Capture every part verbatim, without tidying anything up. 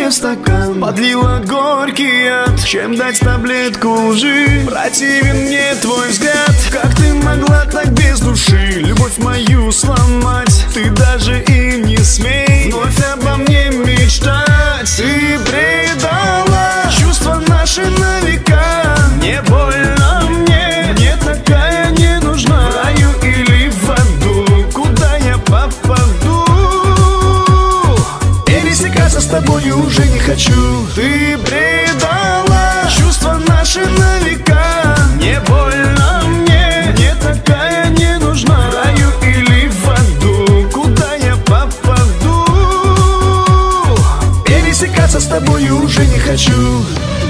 мне в стакан, подлила горький яд. Чем дать таблетку лжи? Противен мне твой взгляд. Как ты могла так без души любовь мою сломать? Ты даже и не смей вновь обо мне мечтать. Ты предала чувства наши на века. Не больно мне, мне такая не нужна. В раю или в аду, куда я попаду? Пересекаться с тобой уже не хочу. Ты предала чувства наши на века. Не больно мне, мне такая не нужна. В раю или в аду, куда я попаду? Пересекаться с тобой уже не хочу.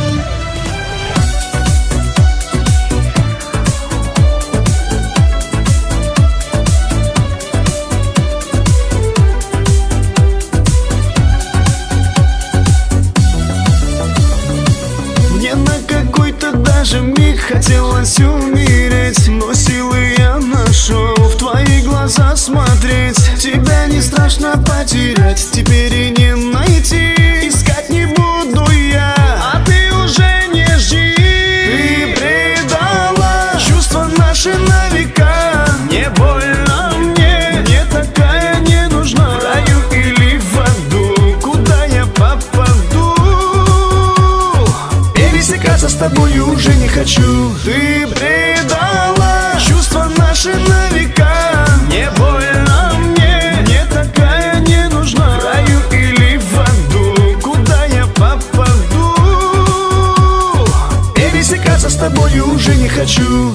Даже миг хотелось умереть, но силы я нашел в твои глаза смотреть. Тебя не страшно потерять, теперь и не найти. Искать не буду я, а ты уже не жди. Ты предала чувства наши на века. Не больно мне, мне такая не нужна. В раю или в аду, куда я попаду? Пересекаться с тобой уже не хочу. Ты предала чувства наши на века. Не больно мне, мне такая не нужна. В раю или в аду, куда я попаду? Пересекаться с тобой уже не хочу.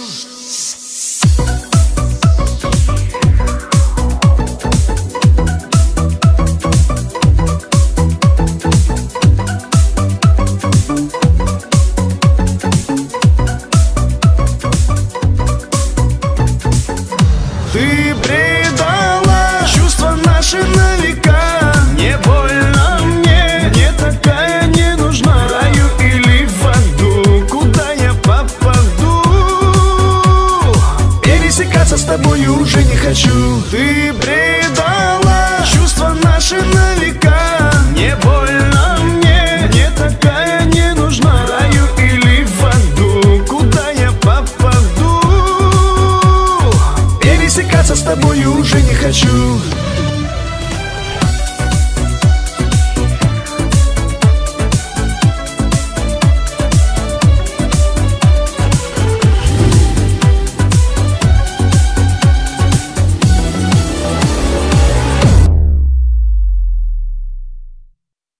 Ты предала чувства наши на века. Не больно мне, мне такая не нужна. В раю или в аду, куда я попаду? Пересекаться с тобой уже не хочу. Ты предала чувства наши на века. Не больно мне, мне такая не нужна. В раю или в аду, куда я попаду? Пересекаться с тобой уже не хочу.